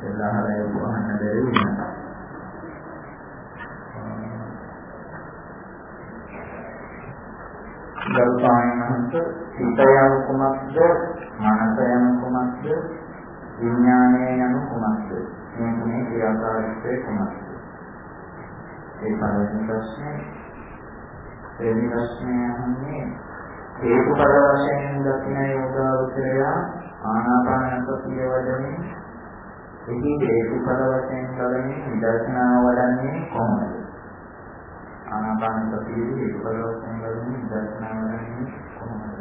උදාහරණයක් වහන්න බැරි වෙනවා. ගල්පායනන්ත සිතයන් කුමක්ද මනසයන් කුමක්ද විඥානය යන කුමක්ද මේ ක්‍රියාකාරීත්වය කුමක්ද ඒ පළවෙනි ප්‍රශ්නේ දෙවෙනි ප්‍රශ්නේ අහන්නේ හේතුඵල වශයෙන් දක්න යෝගාවචරය ආනාපාන සතිය වඩමින් එහි හේතුඵල වශයෙන් ගලමින් විදර්ශනා වඩන්නේ කොහොමද ආනාපාන සතියේ හේතුඵල වශයෙන් ගලමින් විදර්ශනා වඩන්නේ කොහොමද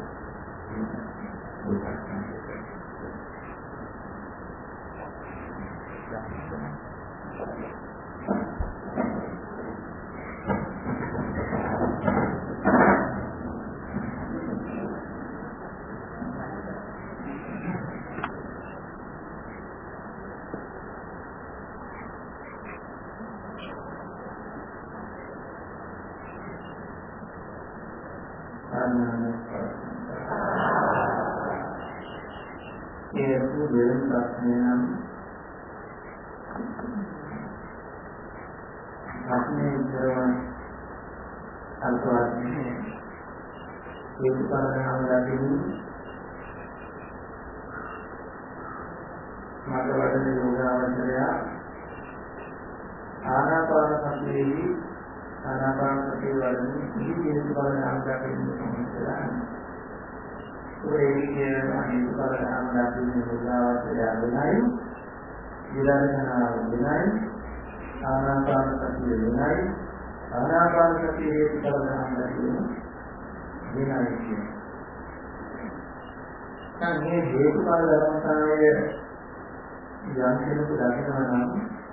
මේ හේතුඵල ධර්මතාවය යම් කෙනෙකු දකිනවා නම්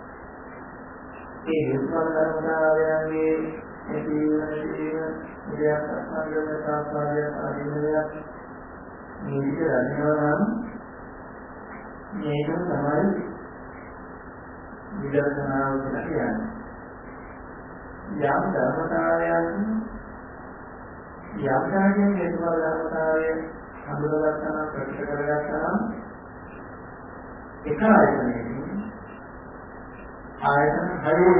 ඒ හේතුඵල ධර්මතාවයන්ගේ ඇතිවීම දෙයක් අත්හරිනතාවය ආදීනයක් මේ විදිහට දකිනවා නම් මේක තමයි විදර්ශනාව කියලා කියන්නේ. යම් ධර්මතාවයන් යම් ධර්මයන් හේතුඵල ධර්මතාවය හඳුනාගත්තා ප්‍රකට කරගත්තා එක ආයතනයකින් ආයතන හයේම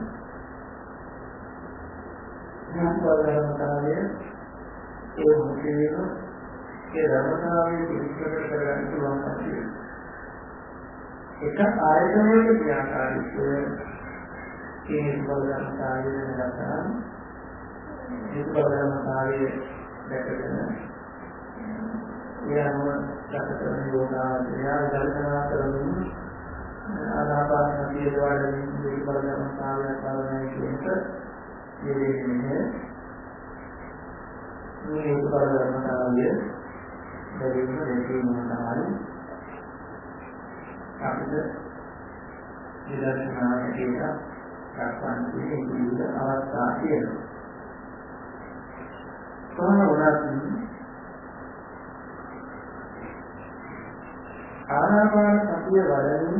හේතුඵල ධර්මතාවය ඒ මුලින්ම ඒ ධර්මතාවය විස්තර කරගන්න පුළුවන් කතිය. එක ආයතනයක ක්‍රියාකාරීත්වය ඒ හේතුඵල ධර්මතාවය වෙනගත්තා හේතුඵල ධර්මතාවය දැකගෙන යනම සැකසන යෝගාවචරය දර්ශනා කරමින් ආනාපාන සතිය වඩමින් හේතුඵල ධර්මතාවය පාලනය කිරීමට යෙදෙන්නේ මේ හේතුඵල ධර්මතාවය දෙවියන් දෙකේම තමයි අපිට විදර්ශනාවට කියලා දක්වන්නේ විවිධ අවස්ථා තියෙනවා. කොහොමවත් ආනාපාන සතිය වඩමින්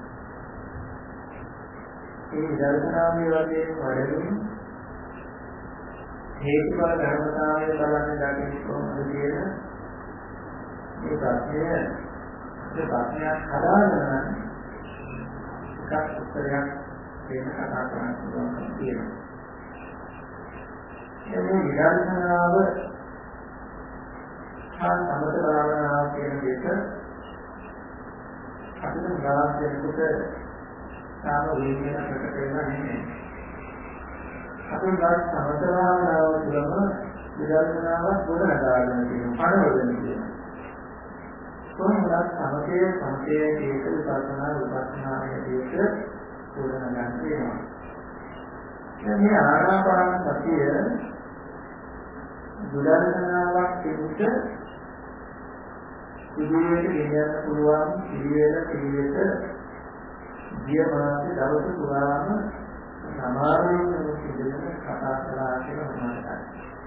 ඒ විදර්ශනාවේ වශයෙන් වඩමින් හේතුඵල ධර්මතාවය බලන්න දකින්න කොහොමද කියන මේ ප්‍රශ්නයක් හදාගන්න එකක් උත්තරයක් දෙන්න කතා කරන්න පුළුවන් කියනවා. මේ විදර්ශනාව සමත භාවනාව කියන දෙක අපිට ගාස්යකට සාම වේදනා ප්‍රකට වෙනවා නෙමෙයි. අපේ ගාස් සමත භාවනාව තුළම විදර්ශනාවක් ගොඩනගා ගන්න තියෙනවා. පණවගෙන තියෙනවා. කොහොමද සමතේ හේතු විපස්සනායේ හේතු ගොඩනගන්න තියෙනවා. මේ ආනාපාන සතිය විදර්ශනාවක් පිළිබඳ ඉදිරියට ගෙනියන්න පුළුවන් පිළිවෙලට ගිය මාසේ දවස් පුරාම සමාවෙන්න සිදුවෙන කතා කරලා කියලා මොනවද?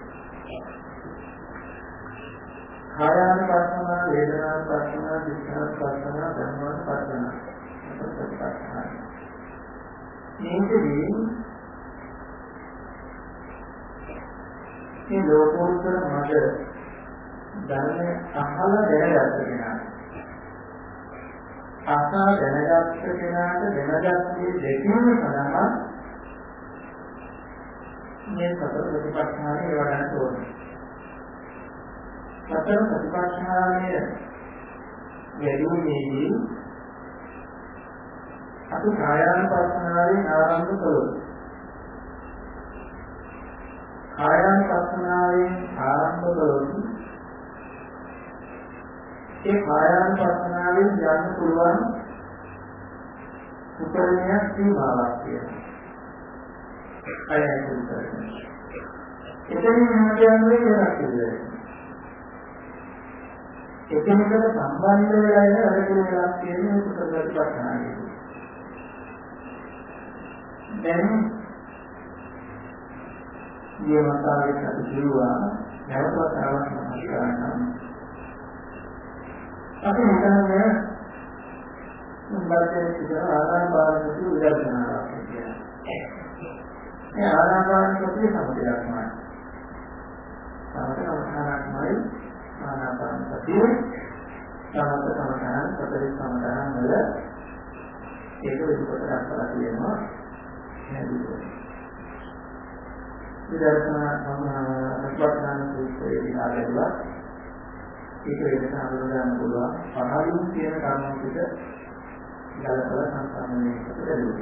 කායානුපස්සන, වේදනානුපස්සන, චිත්තානුපස්සන, ධම්මානුපස්සන. මේකදී මේ ලෝකෝත්තර මඟ ධර්මයේ අහලා දැනගත්ත කෙනා අසා දැනගත්ත කෙනාට දැනගත්තේ දෙකම සඳහා මේ සතර ප්‍රතිපත්තිය වඩන්න ඕනේ. සතර ප්‍රතිපත්තිය වැඩිමේදී අපි කායානුපස්සනාවෙන් ආරම්භ කළොත් කායානුපස්සනාවෙන් ආරම්භ කළොත් ඒ කායානුපස්සනාවෙන් යන්න පුළුවන් උපරිමයක් සීමාවක් තියෙනවා. කායානුපස්සනාව. එතනින් යන්නේ වෙනස් වෙන්නේ. එතනකට සම්බන්ධ වෙලා ඉන්න වැඩ පිළිවෙලක් තියෙන මේ සුපරපත්නාවේ. දැන් ජීවමාතාවේ අපි කියුවා නැවතත් ආවස්ම කරනවා. අපි හිතන්නේ මුලින්ම කියන ආනාපානසති විදර්ශනාවක් කියලා. මේ ආනාපානසති සම්පූර්ණයක් නෑ. සමතනමයි ආනාපානසතිය සමතනමයන් සතරේ සමතනන් වල ඒක විදිහට දක්වලා තියෙනවා නේද? විදර්ශනා සම්පූර්ණ සූත්‍රයේ විනාඩියක් ඒක වෙනස අනුගමනය පුළුවන් පහළින් කියන කර්ම පිට ගලපලා සම්පන්නනේ කරගන්න.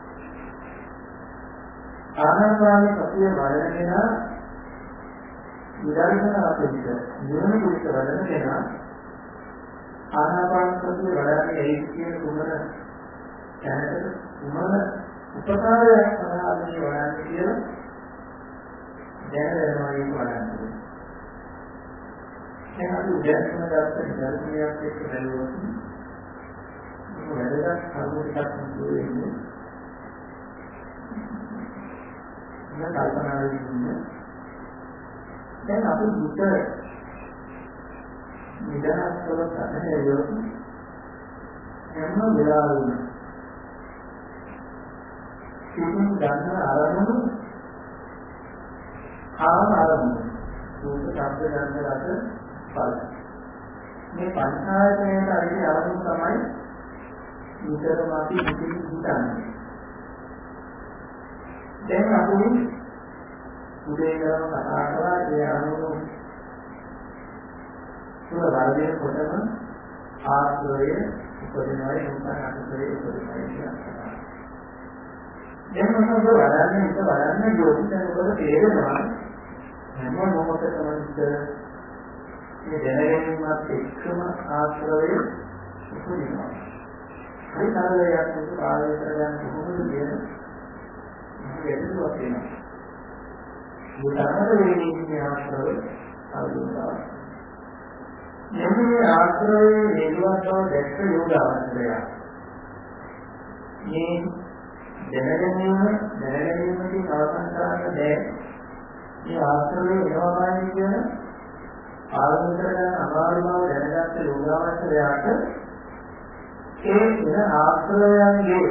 ආනාපාන සතිය වඩනගෙන විදර්ශනා පිට නිවන පිට වඩනගෙන ආනාපාන සතිය වඩන්නේ ඒ කියන කුමන දැනට කුමන උපකාරයක් සඳහාදී වඩන්නේ කියලා දැනගන්නවා කියන වඩන්නේ. දැන් අපි උදෑසන ගත්ත ධර්මයක් එක්ක බැලුවොත් වැදගත් කරුණු ටිකක් මුදුවේ ඉන්න කල්පනාවේ ඉන්න දැන් අපි දුක නිදහස් කරලා සැහැල්ලුව හැම වෙලාවෙම සිතින් ගන්න ආරම්භන ආරම්භන දුක ශබ්ද ගන්න රස මේ පංචායතනයේ අරිට යවුම් තමයි විතරම අපි ඉතිරි හිතන්නේ. දැන් අපි උදේ කරන කතා කරලා ඒ අනුව තුන වර්ධනය කොටම ආශ්‍රය උපදිනවයි උන්ට අනුසරේ උපදිනවයි කියනවා. දැන් මොනවද වඩන්නේ යෝනිසනකොට තේරෙනවා හැම මොහොතකම මේ දැනගැනීමත් එක්කම ආශ්‍රවය උපදිනවා. හරි තරලයක් උදේ කාලය කරගන්න කොහොමද කියන ගැටලුවක් වෙනවා. මුලමද වෙන්නේ ආශ්‍රවය අවුලනවා. මේ ආශ්‍රවයේ හේතුවව දැක්ක යෝගාවචරය. මේ දැනගැනීමකින් අවසන් කරන්න බැහැ. මේ ආශ්‍රවයේ එනවාමයි කියන ආරම්භ කරගන්න අමාරු බව දැනගත්ත යෝගාවචරයට ඒ වෙන ආශ්‍රයයන්ගේ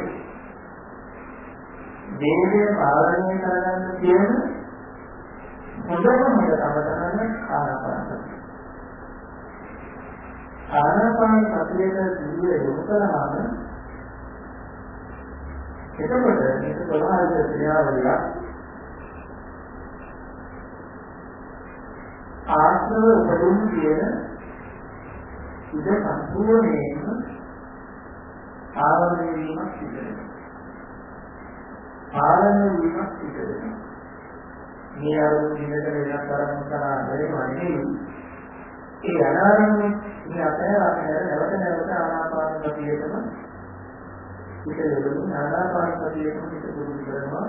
දේහය පාලනය කරගන්න තියෙන හොඳම තමයි ආනාපානසතිය. ආනාපාන සතියේ දිවිය යොමු කරාම එතකොට මේක ප්‍රමාණිත ක්‍රියාවලිය ආත්මව උපදින කියන ඉද සම්පූර්ණයෙන්ම ආවරණය වීමක් සිදු වෙනවා. පාලනය වීමක් සිදු වෙනවා. මේ අරමුණ දිනකට වෙනස් කරන්න කරා නෙවෙයි. ඒ අනාරම්භයේ මේ අතර නැවත නැවත ආනාපාන සතියේම පිටවෙන ආනාපාන සතියේම පිට පුරුදු කරනවා.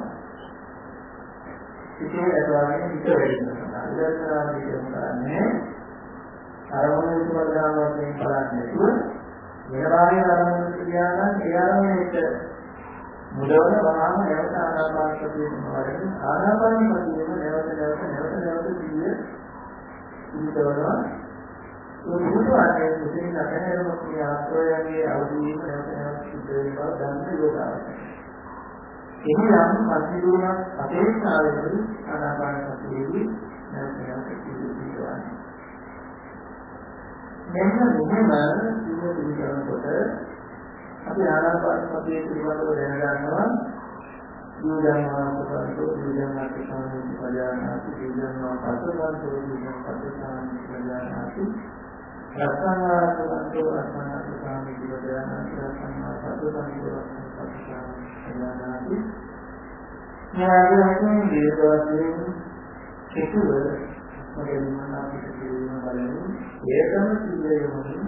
ඉතින් ඒක වගේ පිට වෙනවා. අදර්ශනාව කියන්නේ අරමුණ විපදාවක් මේ බලන්නේ නැතුව වෙනවාගේ අරමුණ කියනවා ඒ අරමුණේට මුලවන වහාම නැවත ආනාපාන සතියෙම වඩන ආනාපාන සතියෙම නැවත සිහිය ඉදිරියනවා. ඒ මුදුවාගේ මුදින් නැහැරම මේ ආශ්‍රයයේ අවදීම නැවත සිද්ධ වෙනවා දැන් යෝගාවචරය. එනිනම් මධ්‍යදුණක් අපේක්ෂාවෙන් ආනාපාන සතියෙහි නැවත සිහිය මෙන්න මෙහෙම සිහිය පිළිගන්නකොට අපි ආනාපානසතිය පිළිබඳව දැනගන්නවා දීගම්මාසකන්තෝ දීගම්මාසකන්තෝ පජානාති දීගම්මාසකන්තෝ දීගම්මාසකන්තෝ පජානාති රසනාසකන්තෝ රසනාසකන්තෝ පජානාති රසනාසකන්තෝ පජානාති ඥානයෙන් දීර්ඝයෙන් කෙටුව මගේ මනසට කියනවා බලමු ඒකම සිද්ධ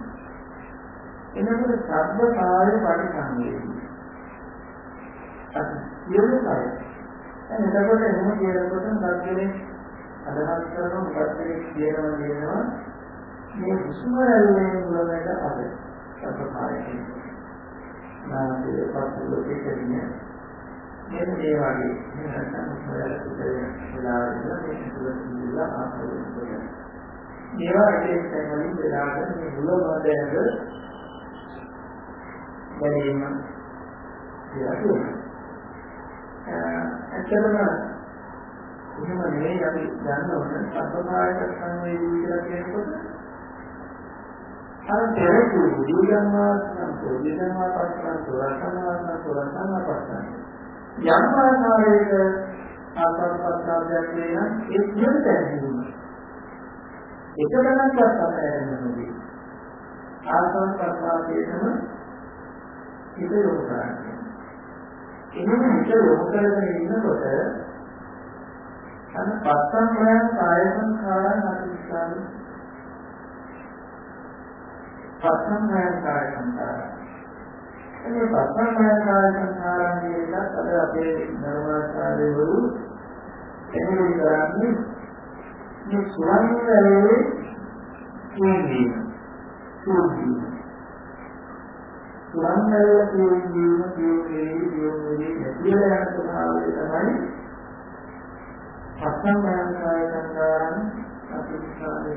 එනකොට සබ්බ කාය පරිසංවේදී. සියලු කාය. එතකොට එහෙම කියනකොට සත්‍යනේ අදහස් කරන මොකක්ද කියනවා මේ හුස්ම රැල්ලේ මුලමෙට අද සබ්බ කාය කියන්නේ. නාමයේ පස්වලේ කියන්නේ මෙන්න මේ වගේ නැත්නම් හුස්ම රැල්ල වෙලාවල මේ සුදුසුලා ආපහු මේවා එකෙන් වලින් වෙලාවට මේ මුලමෙට දැනීම කියලා කියනවා. ඇත්තටම එහෙම නෙවෙයි අපි දන්නවනේ සබ්බකායක සංවේදී කියලා කියනකොට අර දෙකේ දීගම්මා සම්පෝදිනවා පස්සන සෝරසනවා සෝරසනවා පස්සන යම් ආකාරයක ආකාරපත්තාවයක් වෙන ඒ සියලු දැනීම එකදැනක් තමයි ආකාරපත්තාවේම හිත යොමු කරන්නේ. එහෙම හිත යොමු කරගෙන ඉන්නකොට අන්න පස්සම්යන් කාය සංඛාරයන් අතිස්සාන පස්සම්යන් කාය සංඛාරයන්. මේ පස්සම්යන් කාය සංඛාරයන් කියලත් අද අපේ ධර්මාචාර්යවරු එන්නේ කරන්නේ මේ සුවන්වලේ කියන්නේ සුද්ධි සුවන්වල කියන්නේ නැතිලා යන ස්වභාවය තමයි පස්සම්යන් කාය සංඛාරයන් අතිස්සාන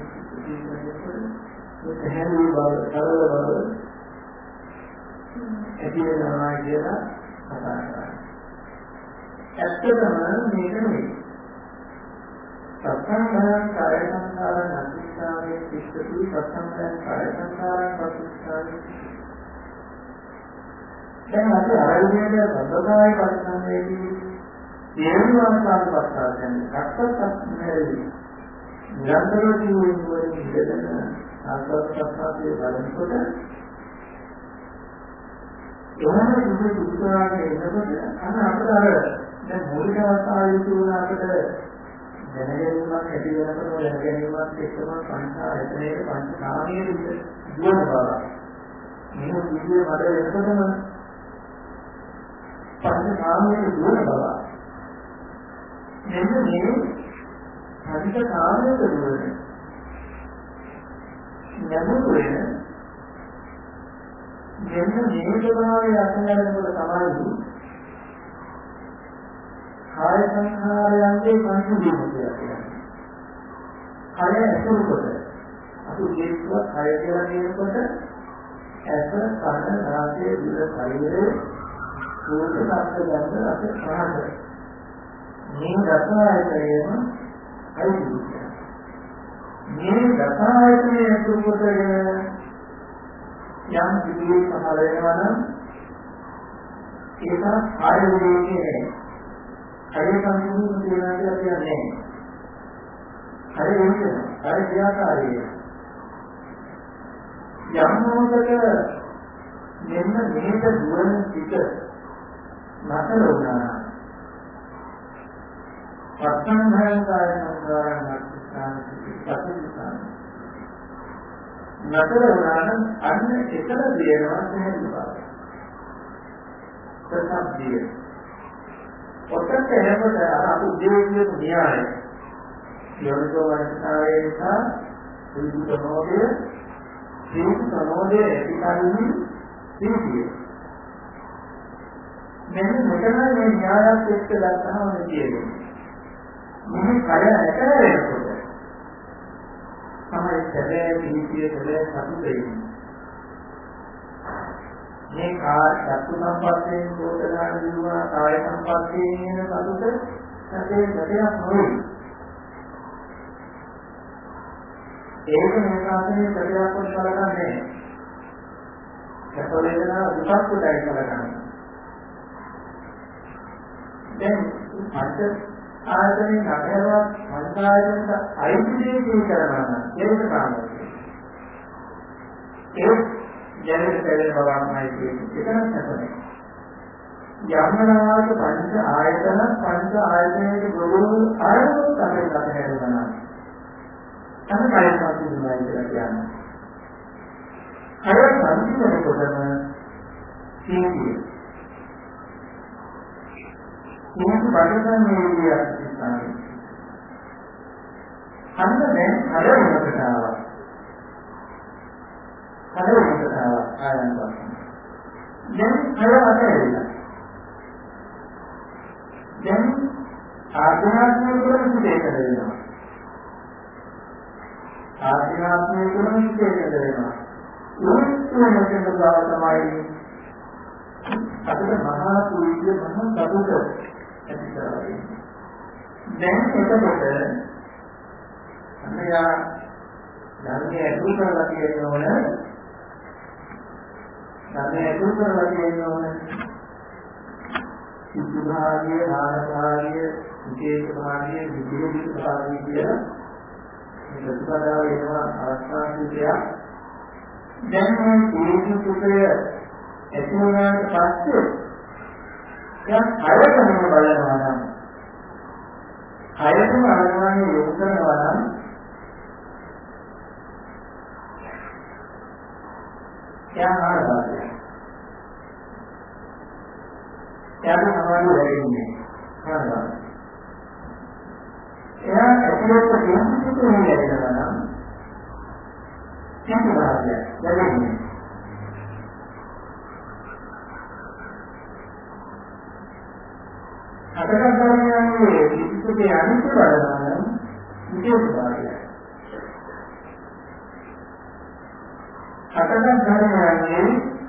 මේ හැලී බව කරල බව ඇතිවෙනවා කියලා කතා කරනවා. ඇත්තටම මේක නෙවෙයි. සත්සංගයන් කාය සංඛාරයන් අතිස්සානේ සිස්සති සත්සංගයන් කාය සංඛාරයන් පටිච්චසමුප්පාදේ. දැන් අපි ආරම්භයේ සබ්බකාය පරිසංවේදී තේරුවාංශාන් පස්සාවෙන් රක්තසත්මේදී නිරන්තරව ජීවුන් ඉඳගෙන ආස්වාදපස්සාවේ බලනකොට එවන දුක දුකාගේ එනකොට අන්න අපිට අර දැන් මූලික අවස්ථාවේ තුන අපිට දැනගැනීමක් ඇති වෙනකොට දැනගැනීමත් එක්කම සංස්කාරයේ පංචකාමයේ දුවන බව. මේ විදිහේ මඩ වෙනකොටම පංචකාමයේ දුවන බව. මෙන්න මේ පංචකාමයේ දුවන නැමුනේ මෙන්න මේ ස්වභාවය අත්හැරෙනකොට තමයි කාය සංඛාරයන්ගේ පංචදීම කියලා කියන්නේ. කාය ඇතුළු කොට අපි කියනවා කාය කියලා කියනකොට ඇස කන නාසය දිව ශරීරය සෝත සත්‍ය ගන්න අපි ප්‍රහාණය. මේ රසායනයම අයිති. මේ රසායනයේ ඇතුළු කොටගෙන යම් කිසි පහළ වෙනවා නම් ඒක කාය විදේකේ කාය සංකේතන කියනවා කියලා කියන්නේ. කාය විදේක කාය ක්‍රියාකාරී යම් මොහොතක මෙන්න මේක දුවන පිට නතර වුණා. පස්සන්ධයන් කාය සංකාරයන් අත්‍යන්තයි නතර වුණානම් අන්න එකල දෙනවා නැහැ. ප්‍රසබ්දිය. ඔතන එනකොට අර උද්‍යෝගයේ න්‍යාය. යෝනිසෝ වර්තනාවේ නිසා විදුත මොහොතේ ජීවිත සමෝධයේ ඇතිකරන්නේ සිටිය. මෙන්න මෙතන මේ න්‍යායත් එක්ක දක්වනවා කියන්නේ. මේ කය ඇතරෙනකොට තමයි සැබෑ ජීවිතයේ සැබෑ සතුටේ. මේ කාය චක්කු සම්පස්යෙන් දෝතනාන දිනුවා කාය සම්පස්යෙන් එන සතුට සැබෑ සැබෑක් නෙවෙයි. ඒක මේ කාසනේ සැබෑක් කොට බලන්නේ. සැප වේදනා දුකක් උඩයි කරගන්න. දැන් පංච ආයතනේ නතරවත් පංච ආයතනට අයිතිදී කරනවා ඒක තමයි. ඒ ජනක දෙවන බවමයි කියන්නේ. ඒක නැත්නම් යම්මනාවක පංච ආයතනයේ ගොඩ ආයතන තමයි කරනවා. තමයි කායසාති දුන්නා කියලා කියන්නේ. අර සංකීර්ණ කොටම කියන්නේ. මේක බලන්න මේ අත්‍යවශ්‍යයි. අන්න දැන් අර වෙනකට ආවා. ආයතන. දැන් අර අතරින් දැන් ආධ්‍යාත්මික කුරුසුදේක වෙනවා. ආධ්‍යාත්මික කුරුසුදේක වෙනවා. උත්තරයෙන් කියන බව තමයි අපේ මහා කුරුසිය මහා සතුට ඇති කරන්නේ. දැන් එතකොට අන්නයා ධර්මයේ අතුරු කරලා තියෙනවනේ. ධර්මයේ අතුරු කරලා තියෙනවනේ. සිද්ධාර්ය, ආනපාරිය, විශේෂ භාගය, විශේෂ භාගය කියලා මේ ප්‍රතිපදාව වෙනවා අවස්ථා කිහිපයක්. දැන් මේ සුසුකය ඇති වුණාට පස්සේ දැන් අයතන බලනවා නම් අයතන අරගන්නේ යොමු කරනවා නම් යාමාරාදය යාම සමාන වෙන්නේ හරිද? එයා ඇතුළත සුසුකේ ඉඳලා නම් සිද්ධාර්ය ලැබෙන්නේ අතකතරන්නේ විශේෂකේ අනිත් බලන විශේෂ භාගයයි. අතකතරන්නේ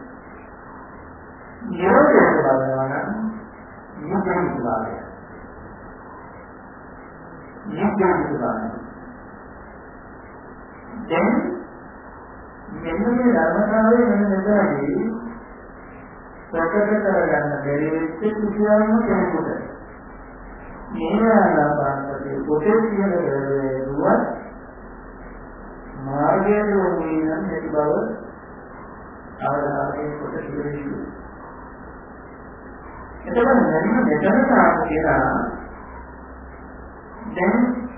නිරෝධය බලනවා නම් නිරෝධ භාගයයි. නිරෝධ භාගයයි. දැන් මෙන්න මේ ධර්මතාවයේ මෙන්න මෙතනදී ප්‍රකට කරගන්න බැරි වෙච්ච කිසියම් කෙනෙකුට මේ ආනාපානසතිය පොතේ කියන දේවල් මාර්ගයේ යොමුන නැති බව ආදාහයේ කොට කියවෙන්නේ. එතකොට මෙන්න මෙතන තාම කියලා දැන්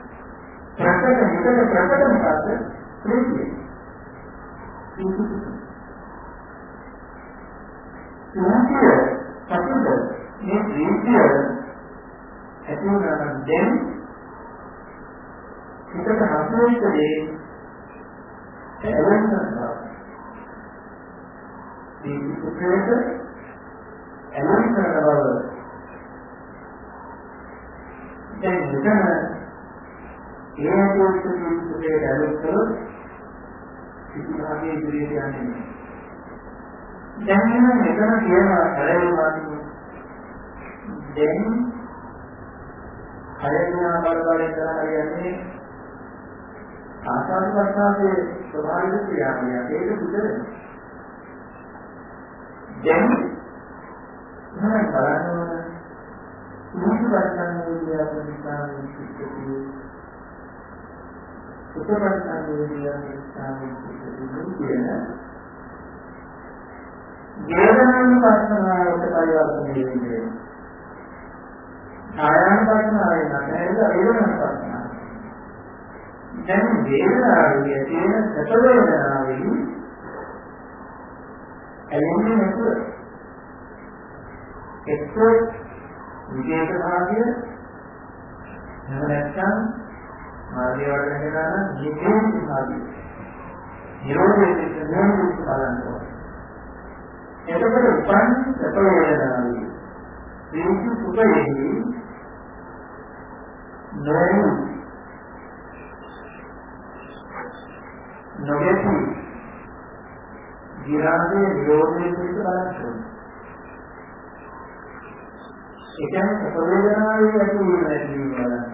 ප්‍රකට මොකක්ද ප්‍රේතිය. India, Pakistan, in India, as you know, then kita berhasil jadi elemen di situation elemen awal. Dan kita ia tu sebagai elemen itu lagi diri yang ini. දැන් මෙතන කියනවා කලෙමාදී දැන් කලෙමා බලවලින් කරන්නේ ආසන්න වර්ෂාවේ ස්වභාවික ක්‍රියාවලිය ඒක විතරයි. දැන් මම බලනවා මුළු වර්ෂාවේ විද්‍යාත්මක සිද්ධිය උපකරණ කියන වේදනාන පස්සනාවට පරිවර්තනය වෙන්නේ. ආයන පස්සනාවේ නැහැද වේදනාන පස්සනාව. දැන් වේදනාවේ තියෙන සැප වේදනාවේ එන්නේ නැතුව එක්ක විශේෂ භාගය නැත්නම් මාර්ගය වඩන කෙනා නම් විශේෂ භාගය. නිරෝධයේ තියෙන බලන්න. එතකොට උපන් සැප වේදනාවයි. මේක සුඛයෙහි නොගැටි විරාගයේ නිරෝධයේ පිට බලන්න. ඒ කියන්නේ සැප වේදනාවේ ඇති වෙන නැති බලන්න.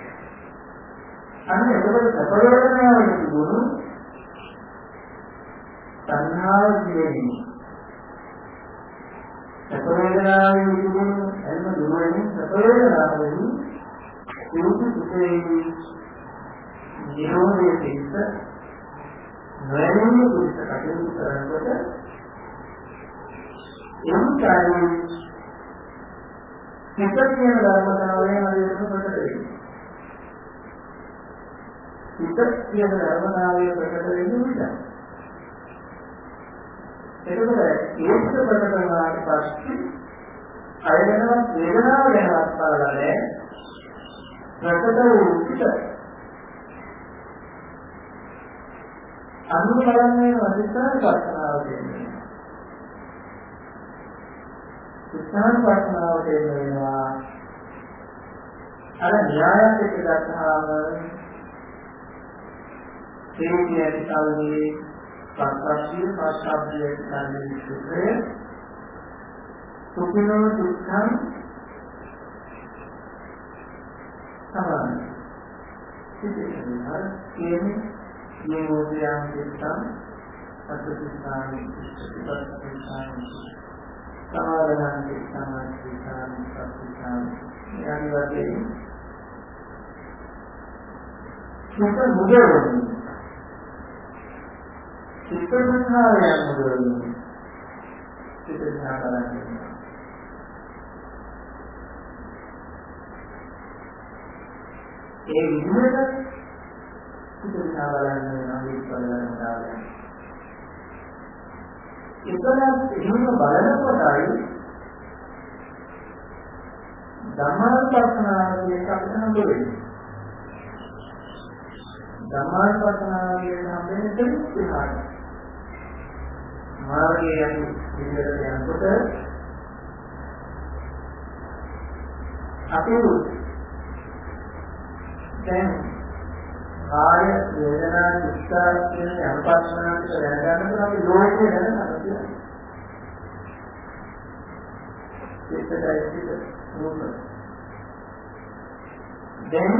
අන්න එතකොට සැප වේදනාවේ තිබුණු තණ්හාව කියන්නේ සතරේනාවේ තිබුණු එල්ම දුරෙන් සතරේනාවෙන් යොමු සුතේ නිරෝධයේ තිස්ස නොයන්නේ දුක කටයුතු කරනකොට එම්කාරී සිත කියන ධර්මතාවයෙන් හරියට ප්‍රකට වෙනවා. සිත කියන ධර්මතාවය ප්‍රකට වෙන්නේ විතරයි. එතකොට ඒක ප්‍රකට කරනාට පස්සේ අය වෙනවත් වේදනාව ගැනවත් බලලා නැහැ. ප්‍රකට වූ සිත අනුව බලන්නේ වදිස්ථාන පස්සනාව කියන්නේ. විස්ථාන පස්සනාව කියනවා අර න්‍යායත් එක්ක ගත්තාම තේරිය කල්ලි පස්සක්ෂි පස්සබ්දයේ කල්ලි සුත්‍රය සුඛිනෝ දුක්ඛං සමානයි. ඉතින් හර කියන්නේ නියෝගයන් දෙකක් අත්‍යවශ්‍යතාවය ඉස්සතිපස්සාන සමාධියන් දෙකක් සම්පූර්ණ යන වගේ සිත මුදවන්නේ සිත සංහාරයන් මුදවන්නේ සිත සංහාරයන් ඒ විදිහට සිතනා බලන්නේ අනිත් බලන්න දාලා. ඒකනම් එහෙම බලනකොටයි ධම්මානුපස්සනාවේ අපිට හම්බ වෙන්නේ. ධම්මානුපස්සනාවේ හම්බෙන්නේ දෙවියන්. මාර්ගයේ විදිහට යනකොට අපි දැන් කාය වේදනා චිත්ත කියන යම්පස්නාන්ත දැනගන්නකොට අපි ලෝකේ දැනගන්නවා. චිත්තයි රූප. දැන්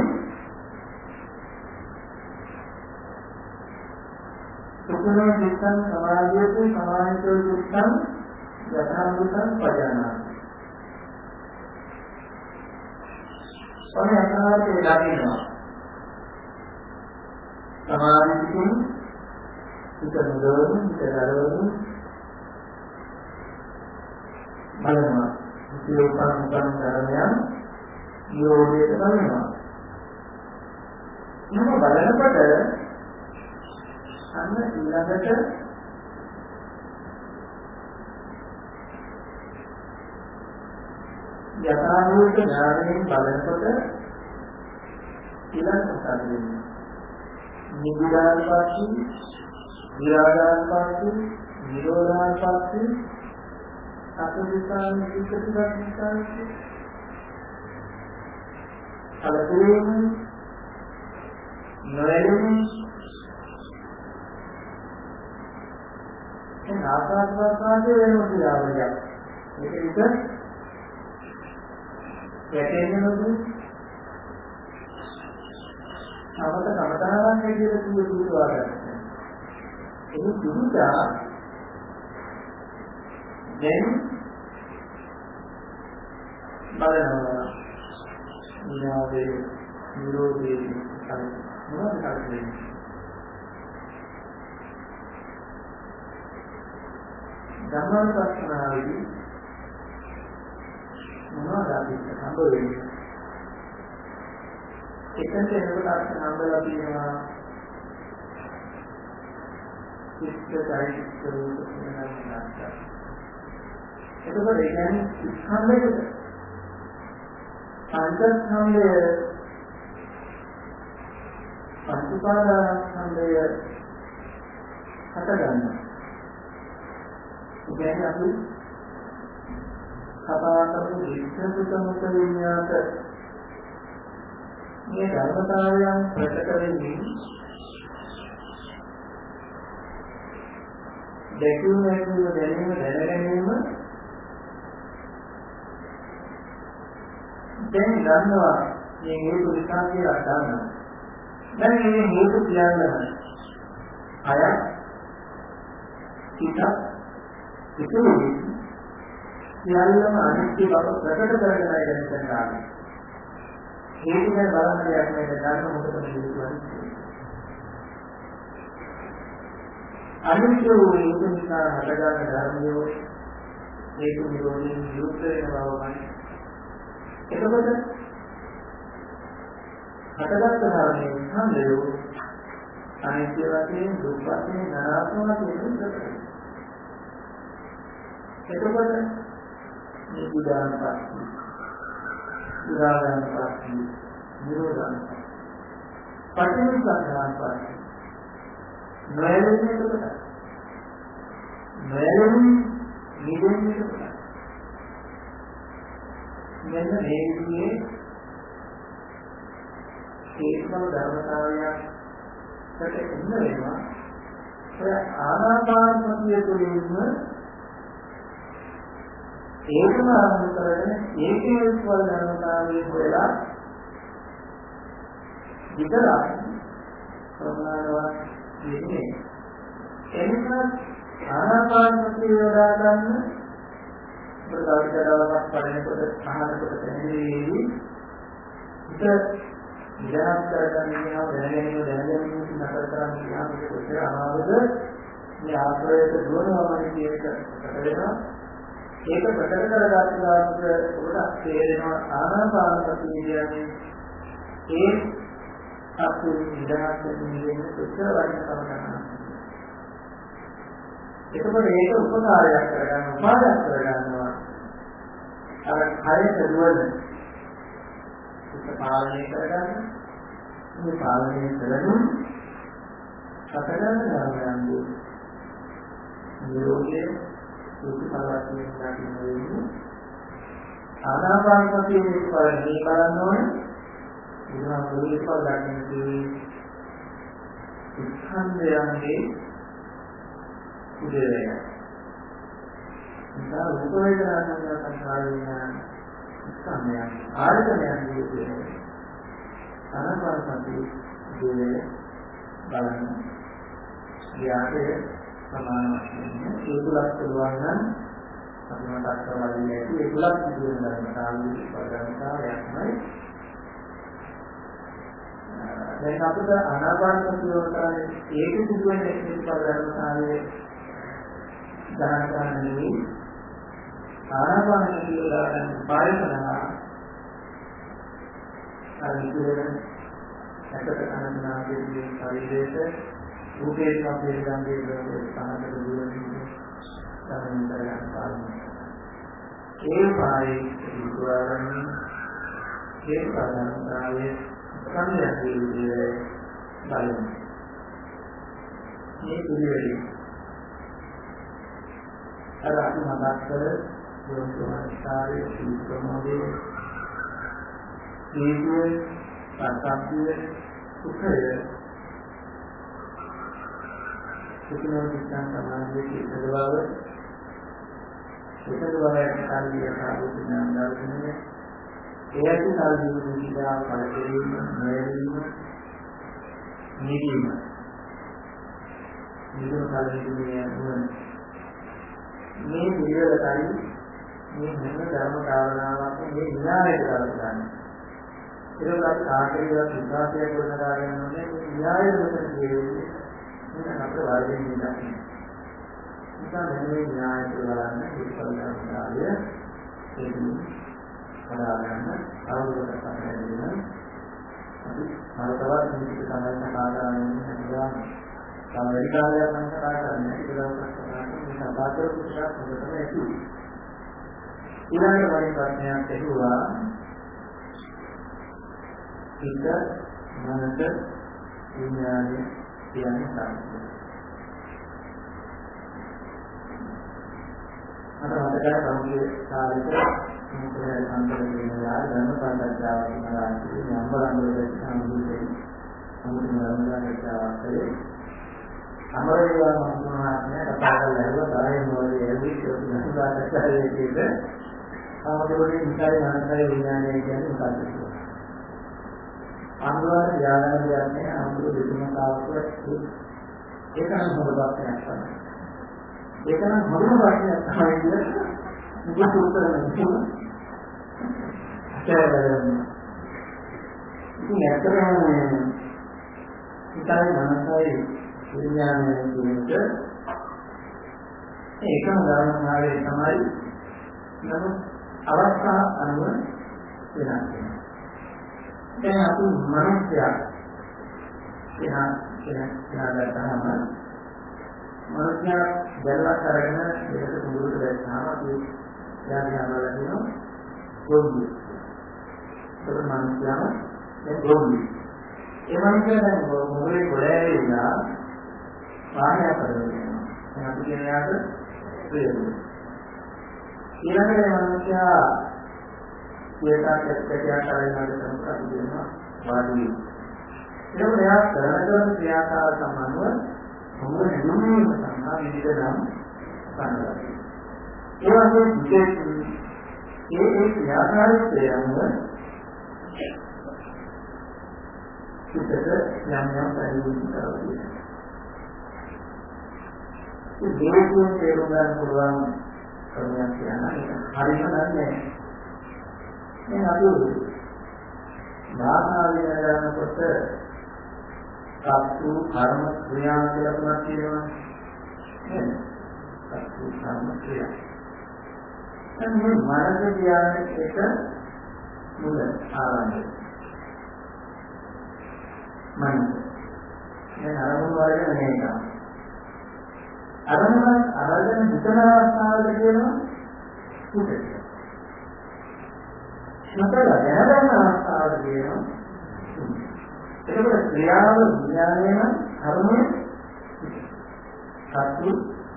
සුඛන චිත්තං සමාධියතු සමාහිතෝ චිත්තං යථාභූතං පජානාති. ඔන්න අනාත්මේ දකින්නවා. සමාධියකින් හිත නොදවන හිත දරවන බලනවා. සියෝපන් ධර්මයන් නිරෝධයට බලනවා. එහෙම බලනකොට අන්න ඊළඟට යථාභූත ඥානයෙන් බලනකොට ඊළඟට සාධනෙන්නේ නිබ්බාන පස්සේ විරාගාන පස්සේ නිරෝධාන පස්සේ අතුරුසාන විකසිතන අලතුරුම නොයලුම එන ආකාශවාසයේ වෙනම ක්‍රියාවලියක්. මේක විතර වැටෙන්නේ නෝදු අපත කමතාවක් හැටියට දුරුවා ගන්න. ඒක දුරුදා දැන් බලනවා ඊළඟේ නිරෝධී මොනවද කරන්නේ? ධම්මානුපස්සනාවේදී මොනවද අපිට හම්බ වෙන්නේ? එතනට එනකොට අපිට හම්බලා තියෙනවා චිත්තයි ස්වરૂප වෙනස්කම්. එතකොට ඒ කියන්නේ ස්කන්ධයක පංචස්කන්ධය පංචපාදාස්කන්ධය හටගන්නවා. ඒ කියන්නේ අපි කතා කරපු විශ්වසුත විඤ්ඤාත මේ ධර්මතාවයන් ප්‍රකට වෙන්නේ දැකීම දැනීම දැනගැනීම දැන් ගන්නවා මේ හේතු නිසා කියලා ගන්නවා. දැන් මේ හේතු කියන්නේ අය හිත ඉතුරුයි සියල්ලම අනිත්‍ය බව ප්‍රකට කරගෙන යන තැනට ඒක ගැන බලන්න දෙයක් නෑ ධර්ම මොකද කියන්නේ අනිත්‍ය වූ ඒක නිසා හටගන්න ධර්මයෝ ඒක නිරෝධී විරුද්ධ වෙන බවමයි එතකොට හටගත් ධර්මයේ සම්දේව අනිත්‍ය වශයෙන් දුක් වශයෙන් අනාත්ම වශයෙන් ප්‍රකට එතකොට මේ බුදාන පස්සේ උදාහරණ පස්සේ නිරෝධන පටිච්චසමුප්පාදන පස්සේ නොයලෙන්නේ කොට නොයලෙන්නේ නිදෙන්නේ කොට මෙන්න මේ විදිහේ ඒකම ධර්මතාවයකට එන්න වෙනවා ඔය ආනාපාන සතිය තුළින්ම ඒකම ආරම්භ කරගෙන ඒකේ උත්පල ධර්මතාවයේ හොයලා විතරක් ප්‍රමාණවත් වෙන්නේ එනිසා ආනාපාන සතිය යොදා ගන්න ප්‍රකාශකරවක් පඩනකොට අහනකොට දැනෙන්නේ ඒක විද්‍යාත්මක කරගන්න කියනවා දැනගැනීම නතර කරන්න කියනවා මේක කොච්චර අමාරුද මේ ආශ්‍රයයට දුවනවාමයි කියන එක ප්‍රකට වෙනවා ඒක ප්‍රකට කරගත්තාට ඔබට තේරෙනවා ආනාපාන සතිය කියන්නේ ඒ අපේ විද්‍යාත්මක නිවෙන්නේ කොච්චර වටිනකම ගන්නවා එතකොට ඒක උපකාරයක් කරගන්න උපාදයක් කරගන්නවා අර හරියට දුවන පාලනය කරගන්න මේ පාලනය කරන සතරන ධර්මයන්ගේ නිරෝධයේ සුඛපලයෙන් දකින්නේ ආනාපාන සතියේ පරිදි බලන්න ඕනේ ඉන්නවා පොලිස්වල දකින්නේ ස්කන්ධයන්ගේ උදේය ඉතින් රූප වේදනා සංස්කාරයන් ස්කන්ධයන් ආයතනයන් විදිහේ ආනාපාන සතියේ බලන්න යාගේ සමාන වශයෙන් ඒකුලක් පුළුවන් නම් අපි මතක් කරලා ඉන්නේ ඒකුලක් කියන ධර්මතාවයේ පදංකාරයක්මයි දැන් අපිට ආනාපාන සතිය වලට ඒක සිදුවෙන ටෙක්නික් ධර්මතාවයේ ගණන් ගන්නනේ ආනාපාන සතිය වලට පාරේනවා අර විදිහට ඇත්තට අනන්තනාගේ පරිදේශ රූපේ සම්පේ ගංගේ සාහනක දුරන්නේ සමන් කරගන්න පාරමී ඒ පාරේ විද්‍යාවන්නේ ඒ පදන්තාවේ සංයතී විදිහේ බලමු මේ පිළිවෙලින් අර අපි මතක් කර යොමුනාස්කාරයේ සීක්‍රමෝදේ දීපේ පස්සක්තිය සුඛය සුඛනෝදිකයන් සමාධියේ ඉඳලාව සුඛදවරයට කාර්යය සාධුඥාන දර්ශනයේ ඒකත් සාධුඥාන විද්‍යාව පරිදීම මෙලීම නිදීම නිරෝධ කාලයේ නුවණ මේ පිළිවෙලයි මේ මොන ධර්ම කාරණාවක් මේ විඥානයට කරගන්න. ඒක අපි ආකාරයට විශ්වාසයක් කරනදාගෙන ඕනේ මේ න්‍යාය මොකද කියන්නේ මේක අපේ වර්ගයෙන් ඉඳලා. නිසා මේ න්‍යාය බලන්න ඉස්සරහාමතාවය එන්නේ හදාගන්න අවුලකට පටලැවෙන අපි මරතවත් මේක සම්බන්ධ කාරණාවෙන් හදාගන්න. සමහර කාලයක් නම් කතා කරන්නේ ඒක දවසක් මේ සබාතර පුස්තක හොඳටම ඇති. ඊළඟ වගේ ප්‍රශ්නයක් ඇහුවා ඉත මනස විඥානය කියන්නේ තමයි. අර මතකයි කවුරුේ කාලෙක මොකද සම්බන්ධ වෙනවා ධර්ම සාකච්ඡාවක් කරනවා නම්බරංගල සම්බන්ධයෙන් සම්බන්ධතාවක් කරේ අමරේවා මහත්මයා කතා කරලා තරේ මොලේ එවි ධර්ම සාකච්ඡාවේදී ආවදෝනේ විචාරය මනසයි විඥානය කියන්නේ මොකක්ද කියලා. අනුවාද යාගෙන යන්නේ අනුරු දෙතුන් කාලයක් ඒක නම් හොඳ ප්‍රශ්නයක් තමයි. ඒක නම් හොඳම ප්‍රශ්නයක් තමයි ඒක උත්තරයක් නෙමෙයි. ඉතින් ඇත්තටම හිතයි මනසයි විඥානය කියන්නේ ඒකම ධර්මතාවය තමයි නමුත් අවස්ථා අනුව වෙනස් වෙනවා. දැන් අපි මනුෂ්‍යයා වෙනගත්තාම මනුෂ්‍යයා දැල්ලක් අරගෙන ඒකට මුදුරට දැස්සාම අපි යාදියාවල දිනන ගොඩි. ඒක මනුෂ්‍යයාම දැන් ගොඩි. ඒ මනුෂ්‍යයා දැන් මුදුරේ ගොඩේ ඉඳලා පාරය කරගෙන අපි කියන යාට ප්‍රියයි. ඊළඟට මනුෂ්‍යයා ක්‍රියාකාරී කරන දෙනවා වාදී. ඒක මෙයා කරන ක්‍රියාකාර සම්බන්ධව මොන නියමයක සම්බන්ධ විදිහට නම් කරනවා. ඒ වගේ විශේෂ ක්‍රියාකාරීත්වය අනුව සිතට යම් යම් පරිවර්තන කරනවා. ඒ දේශයෙන් තේරුම් ගන්න පුළුවන් කරුණක් කියනවා. ඒක හරියම නැහැ. මේ අපි භාෂාවෙන් ගන්නකොට සත්තු කර්ම ක්‍රියා කියලා තුනක් තියෙනවා නේද? සත්තු කර්ම ක්‍රියා. දැන් මේ මනස කියන්නේ එක මුල ආරම්භය. මනස. දැන් අරමුණු වලින් මේක. අරමුණ අරගෙන හිතන අවස්ථාවල කියනවා සුඛය. මතල දැනගන්න අවස්ථාවල කියනවා ඒකට ක්‍රියාව විඥානයන කර්මය සත්‍ය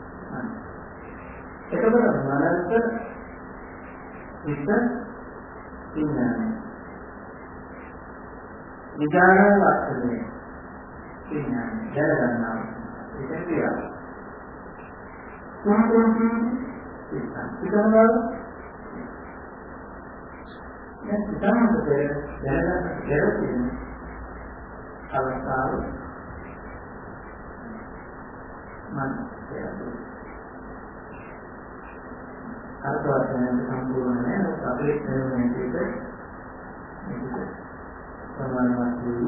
ඒකට මනස හිත විඥානය විඥාන ලක්ෂණය විඥානය දැනගන්නවා ඒක ක්‍රියාව කොහොමද ඉතින්වල දැන් ඉතින්වල දැනගන්න දෙයක් අවස්ථාව මම කියනවා අර්ථවත්යෙන් සම්පූර්ණ නැහැ අපේ ක්‍රමයේ මේක සමානවත් වූ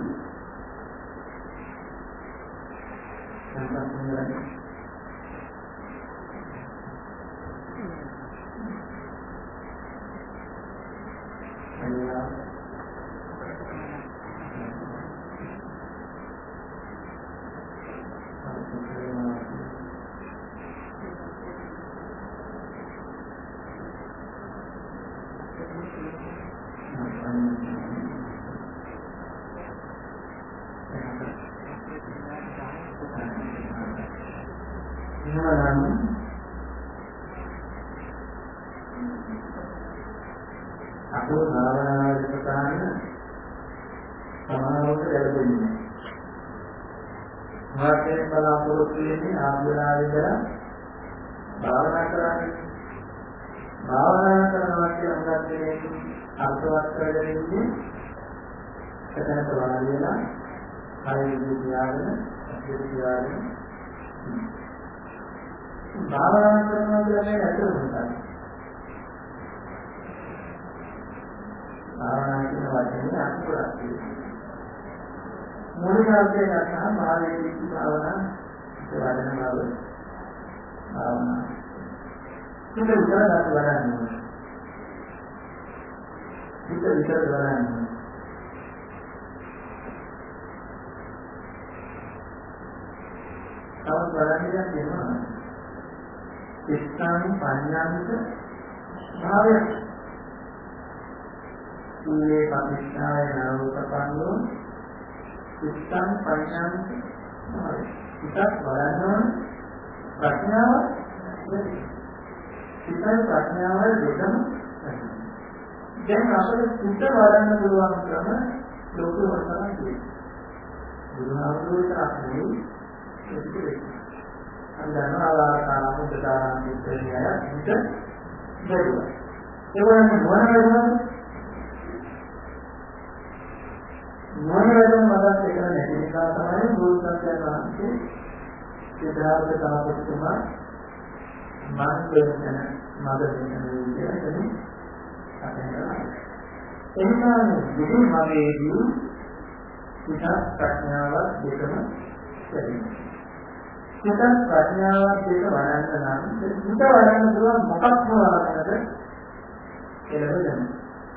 සංකල්පයක් භාවනා කරනවා කියන අර්ථවත් කරගෙන ඉන්නේ එතනට වාඩිලා ආයෙත් තියාගෙන භාවනා කරනවා කියන්නේ ඇත්තටම භාවනා කියන වචනේ අර්ථයක් තියෙනවා මූලික අර්ථය ගත්තාම මහාවේදී භාවනා වඩන බව භාවනා හිත විතරක් වඩන්නේ හිත විතර වඩන්නේ තවත් වඩන්නේ කියනවා ඉස්තානි පඤ්ඤාමික භාවය මේ පටිච්චාය නාමකපන්නෝ ඉස්තානි පඤ්ඤාමික භාවය හිතක් වඩනවා ප්‍රඥාව හිතයි ප්‍රඥාවයි දෙකම දැන් අපිට හිත වඩන්න පුළුවන් ක්‍රම ලෝක වර්තන තියෙනවා. බුදුහාමුදුරුවෝ තාක්ෂණය ඒක අන්දනාලාකාරම උදාහරණ දෙන්නේ හිත බැලුවා. ඒ වගේම මොනවද මතක් කරන්නේ නැති නිසා තමයි බුදුසසුන වහන්සේ සිතාර්ථ තාපසතුමා මන් දෙන්න මගදී කියන්නේ අපේ එනිසා විදි මාර්ගයේදී විචාර ප්‍රඥාවක් දෙකම ලැබෙනවා. විචාර ප්‍රඥාවක් දෙක වඩන්න නම් හිත වඩන්න පුළුවන් මොකක්ද වඩන්නද කියලා බලන්න.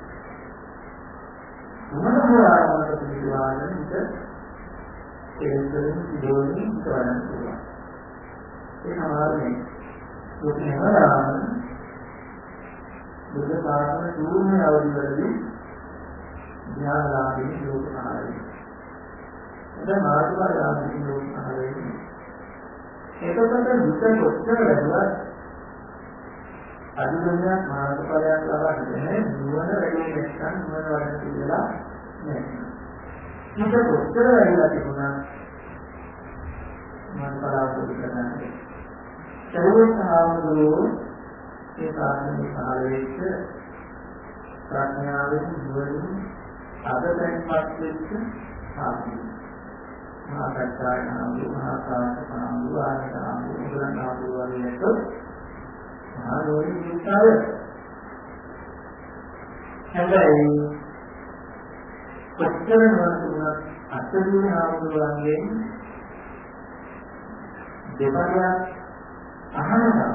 මොනවාද ආරම්භක පිළිවාගෙන හිත ඒකෙන් ඉදෝනි හිත වඩන්න පුළුවන්. ඒ සමාරනේ දුක්ඛවරාම බුද්ධ ශාසන ශූන්‍ය අවධිවලදී ඥානලාභී ලෝකනාරයි. දැන් මාර්ගඵලලාභී ලෝකනාරයි. ඒකකට දුක කොච්චර වැදුවත් අදුමනක් මාර්ගඵලයක් ලබා ගන්න නුවණ වැඩි වෙනකන් නුවණ වඩන්න කියලා නෑ. මේක කොච්චර වැදගත් තිබුණා මාර්ගඵලවලට කරන්නේ. සර්වසහාමුදුරෝ ඒ කාරණේ කාලයේත් ප්‍රඥාවෙන් නුවණින් අදටන්පත් වෙච්ච ආදී මහා සත්‍යයනාවු මහා කාශ්‍යපනාවු ආනන්දනාවු මුද්‍රණාවු වලින්ට මහා රෝහි විස්තරය හැබැයි කොච්චර නෝනුනත් අත්දැකීම් ආවුරුවන්ගෙන් දෙපළයක් අහනවා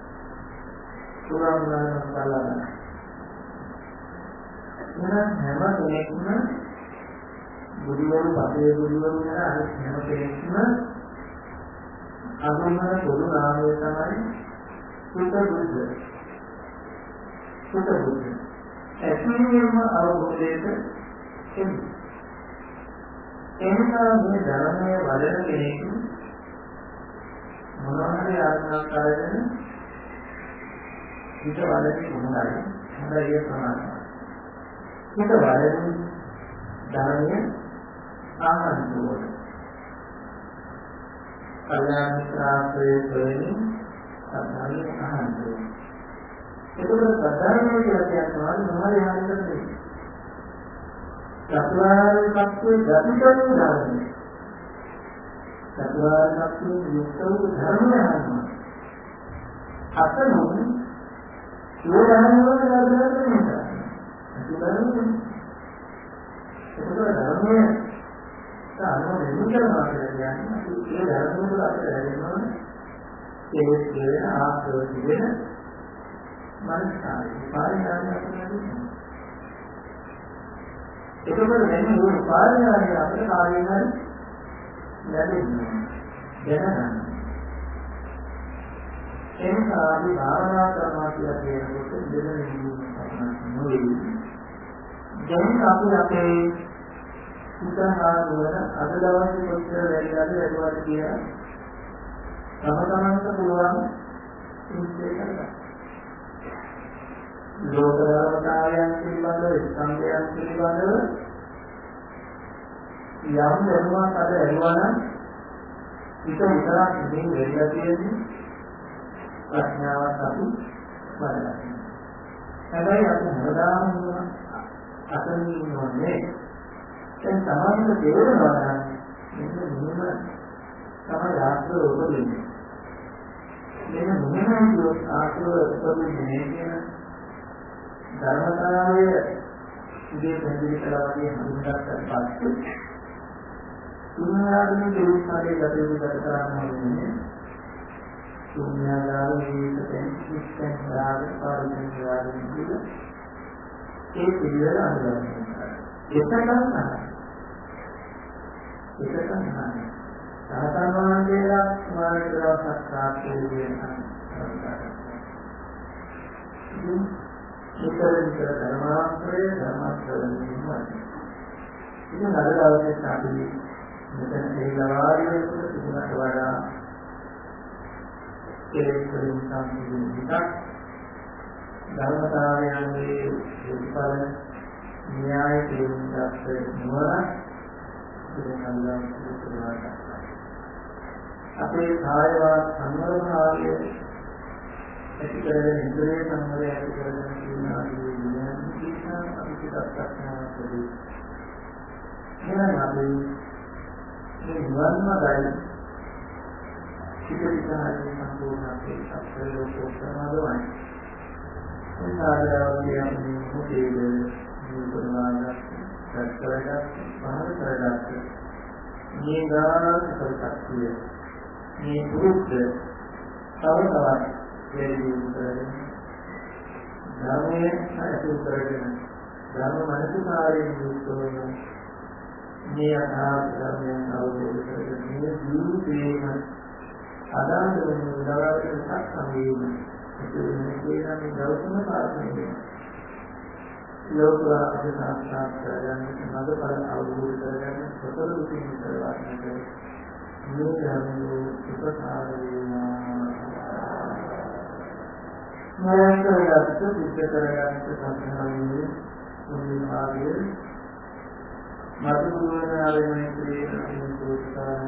පුරාණන බලන්න හැම කෙනෙක්ම බුදුවරු පතේ බුදුවරු යන අනිත් හැම කෙනෙක්ම අනුමත පොදු නාමය තමයි සුත බුද්ධ. සුත බුද්ධ. ඇතිවීම අවබෝධයට එන්නේ. එනිසා මේ ධර්මයේ වඩන කෙනෙක් මොනවා හරි ආත්මකාරයෙන් හිත වඩන්නේ මොනවායි? හොඳයි ප්‍රමාණයි. හිත වඩන ධර්මය ආනන්දෝල. කල්‍යාණ මිත්‍රාශ්‍රයේ ප්‍රේමී සත්‍යය ආනන්දෝල. ඒකවල සත්‍යය කියලා කියනවා මොනවද ආනන්දෝල? චතුරාර්ය සත්‍ය ගතිකරු ධර්මය. චතුරාර්ය සත්‍ය යුක්තව ධර්මය ආනන්දෝල. අතනොත් ඒ ධර්මවල ලැබෙන නිසා ඒකවල ධර්මයේ සාමාන්‍ය නිකරනවා කියන්නේ ඒ ධර්මවල අපිට ලැබෙනවා ඒ කියන ආස්වාද කියන මනසාරි පාරිණාමය කරනවා. ඒකවල දැන් මේ පාරිණාමය අපේ කාර්යයෙන් ලැබෙනවා දැනගන්න. එනිසා අපි භාවනා කරනවා කියලා කියනකොට දෙවෙනි නියම නෙවෙයි. දැන් අපි අපේ උදාහරණ අද දවසේ කොච්චර වැඩිලාද වැඩිවද කියලා තමන්ට පුළුවන් ඉස්සේ කරගන්න. ලෝකධර්මතාවයන් පිළිබඳව ස්කන්ධයන් පිළිබඳව යම් දැනුමක් අද ඇරුවා නම් ඒක විතරක් නෙමෙයි වෙලා තියෙන්නේ ප්‍රඥාවත් අපි වඩලා. හැබැයි අපි හැමදාම අතන ඉන්නෝනේ දැන් සමාජයේ තේරෙනවා නම් මෙන්න තමයි ආශ්‍රය උපදින්නේ. මෙන්න මොනවාද ආශ්‍රය උපදින්නේ කියන ධර්මතාවය ඉදී පැහැදිලි කළා වගේ හඳුන්වන්නට පස්සේ තුන්වැනි දෙවිස්කාරයේ ගතිවිද කරන්නේ ශුන්‍යතාවයේ තෙන්සිස්ටන් රාග පාරිණින් රාගින් කියන ඒ පිළිවෙල අනුගමනය කරනවා. ඒකම තමයි. සාතමාන්දේලා මාර්ගදවසක් ප්‍රාප්තිය වෙනවා. විතර ධර්මාශ්‍රය නෙමෙයි. ඉතින් අද දවසේ අපි මෙතන තේරවාරියේ තිබුණට වඩා කෙලෙස් වලින් සම්පූර්ණ ධර්මතාවයන්ගේ උත්පල න්‍යාය තේරුම් ගන්න නුවණ ඉතින් අපේ කායවත් සංවරභාවය ඇති කරගෙන ඉන්ද්‍රිය සංවරය ඇති කරගෙන කියන ආදී විඥාන අපිට ප්‍රඥාවදී එහෙනම් අපි මේ නිවන්මයි චිත්තවිචාරයේ සම්පූර්ණ අපේ සත්‍ය ලෝකෝත්තරමදවයි සාධාරණයක් මුදේද නිකුත්මානක් සැකරගත් පහල කරගත් මේ ගාන කරකක්තිය මේ පුරුද්ද තව තවත් වැඩි කරගෙන ධර්මයේ අසු කරගෙන ධර්ම මනසකාරයෙන් යුක්තව මේ අනාත් ධර්මයන් අවබෝධ කරගෙන මේ ජීවිතේම අදාළ වෙන උදාහරණ සම්පූර්ණ මේ ගෞතම පාරමිතිය ලෝකවා අධිසාක්ෂාත් කරගන්න මඟපල අවබෝධ කරගන්න සතර දුකින් කරවන්නට මේ ධර්මයේ උපකාර වේවා මයන්කරගත්ත සිද්ධ කරගත්ත සම්පූර්ණයේ මුලින්මාගේ මතුවන ආරම්භයේ ක්‍රියාවෙන් ප්‍රෝත්සාහන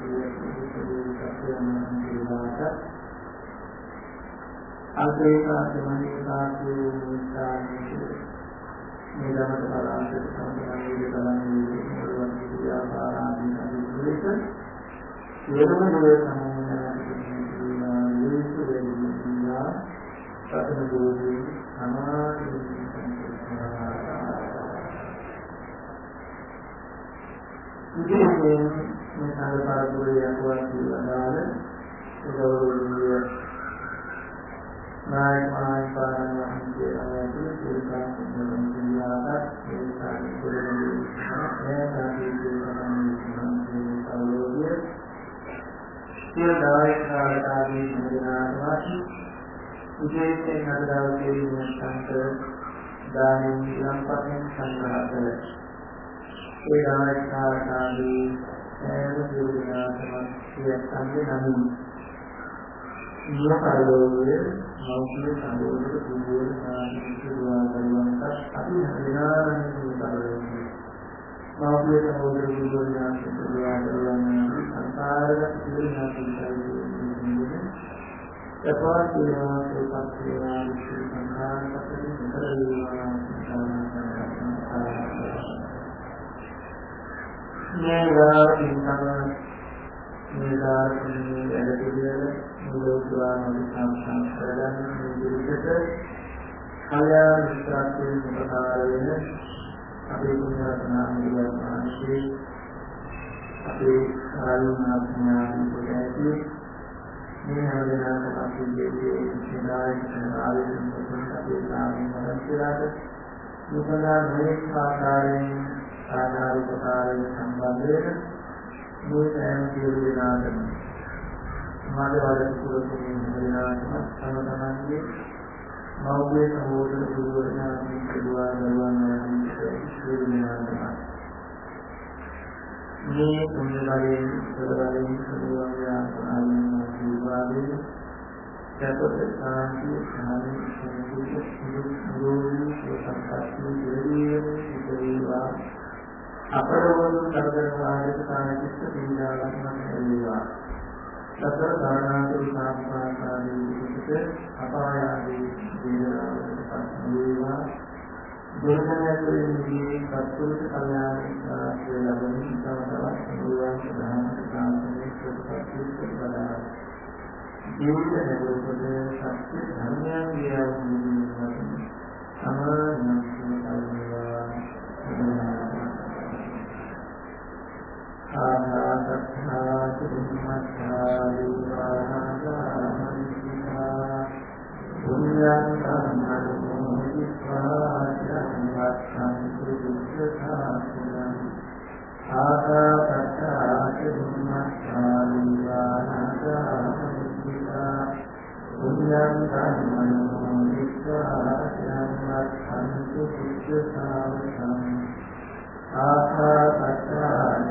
අන්තේකා සමනිකාතු මුස්තානික නිරමත බලන්ත සම්පූර්ණයේ බලන්නේ මොළවන් විද්‍යාපාරාදී අනුකූලිත සියලුම දේ සම්මෝහන විශ්වවිද්‍යාල සතර දෝෂී අනාදී ඉතින් මේ සංඝපාරපුරේ යකුවා කියලාද ගෞරවනීය නායකයන් පාරමිතිය අවශ්‍ය සිල්පා සම්බන්ධියාට ඒ සාධිකුරුනි එයාගේ ජීවනයේ අවලෝකය සියදායකාරාදී මදිනාවාසී විශේෂයෙන් අදවසේ සංස්කෘත දානින් ලම්පතෙන් සංග්‍රහකල ඒ දායකාරාදී එයාගේ ජීවනයේ නියපරලෝකයේ මෞඛ්‍ය සම්බෝධක පුදුවල සාහිත්‍යවා දරුවන්ට අපි විනාරණය කරන්නේ මෞඛ්‍ය සම්බෝධක පුදුවල සාහිත්‍යවා දරුවන්ට සංසාරගත පිළිගන්න පිළිගන්නේ තපස් වේවා සෝපස් වේවා සංඛාරපතේ විතර වේවා මේවා ඉන්නම මේදාර්ථයේ වැඩපිළිවෙල මුලෝද්වාන සම්ප්‍රදාන නිදිරිකට කල්‍යාණ මිත්‍රත්වයෙන් උපකාර වෙන අපේ පුණ්‍යරත්නා නිවාසී අපේ ආයුනාඥාන පුරේති මේ හැමදෙනාම අපේ සිනායි ආලෝකයෙන් අපේ සාමින් වහන්සේලාට මුසලා මේ ආකාරයෙන් ආධාරපකාරයෙන් සම්බන්ධ වෙන මේ සෑම සියලු දෙනාටම මාදවල කුලතුමින් දෙනාටම සමතමන්ගේ මෞර්ය සහෝදර දුර්වර්ණාදී සිදුවා දරුවන් වහන්සේ සියලු දෙනාටම මේ කුණලයෙන් සදරයෙන් සදුවාගේ ආනන්ද ජීවාදී සතර සාන්ති සාමි සම්පූර්ණ සෝසක්ති දෙවියෝ අපරවරු කරදරවාදක කායික පීඩාවක් නැතිවෙනවා. සතර දානාතුරු සාම්පාසාදී විදිහට අපායාදී වේදනාවකට පත් වේවා. දුර්ගමයෙන් මේ සත්පුරුෂ කල්යාණිකාගේ ලැබෙන ඉතාමත් නිවන් සදාම සාන්තියේ ප්‍රතිපත්ති වඩා ජීවිත නිරෝධයේ සත්‍ය ධර්මයන් විරෝධී සමානම සම්පූර්ණවා ආනාපාන සතිපට්ඨාන පුඤ්ඤං කම්මනෝදිස්වා චම්මස්සං සුදුස්සාසනං ආකාශත්තාච බුම්මස්සාලිවානාගාමිකා පුඤ්ඤං කම්මනෝදිස්වා චම්මස්සං සුදුස්සාසනං ආකාශත්තාච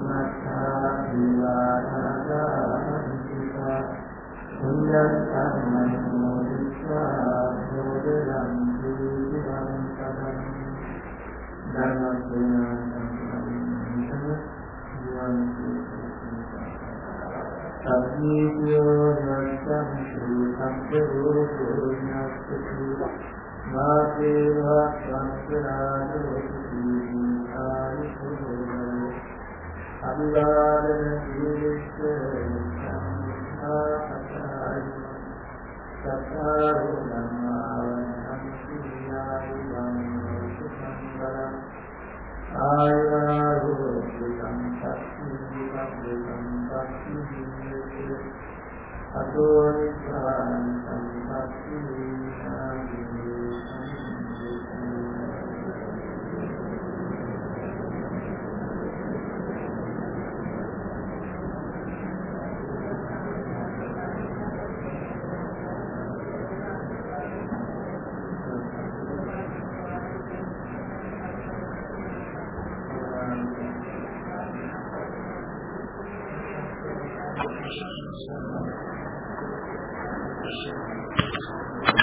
බුම්මස්සාලිවානාගාමිකා පුඤ්ඤං කම්මනෝදිස්වා භෝධයං දීවං සදං ධර්මස්වයං සබ්බීයෝ යස්සං සම්පූර්ණෝ ඥාතති මාතේවා සංස්කාරෝ සීතාරිසෝ අභිවාදන සීලස්ස සම්මාපචාරි සත්තාරෝ ධම්මාවං Thank you.